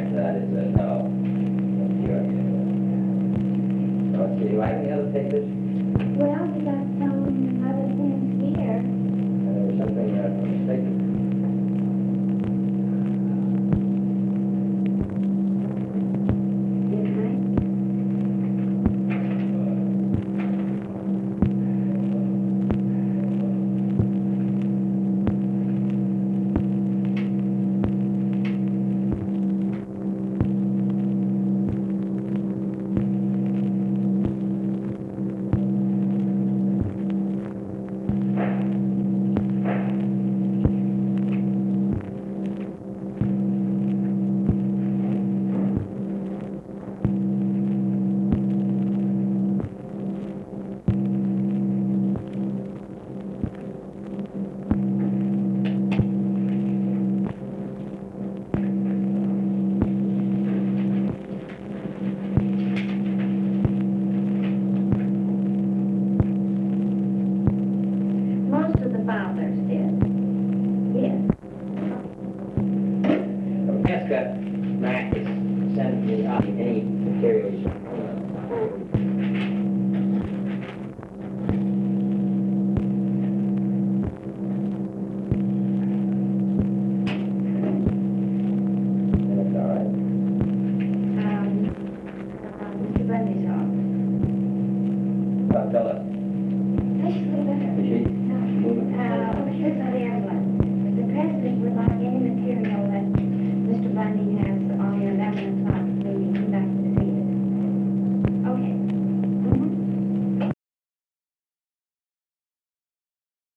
answer that is no. Sure. Let's see, do I have any other papers? Well, we got some other things here. Something from the state. Most of the fathers did. Yes. Yes, Scott.